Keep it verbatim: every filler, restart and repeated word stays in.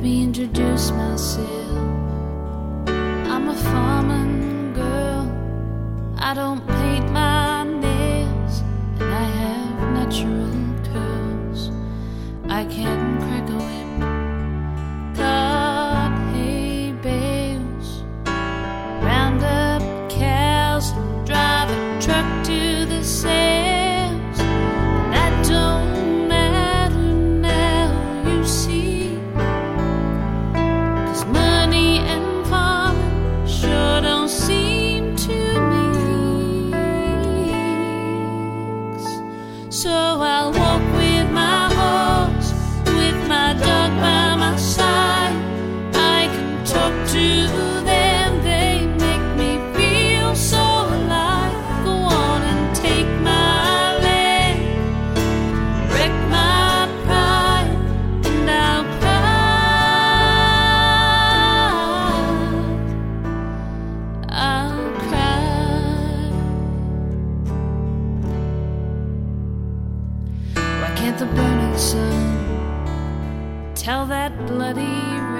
me introduce myself. I'm a farming girl. I don't paint my nails, and I have natural curls. I can crack a whip, cut hay bales, round up cows, and drive a truck to the sales. That don't matter now, you see, 'cause money and farming sure don't seem to mix. So I'll walk with my horse, with my dog by my side. I can talk to them, they make me feel so alive. Go on and take my land, wreck my pride, and I'll cry, I'll cry. Why can't the burning sun tell that bloody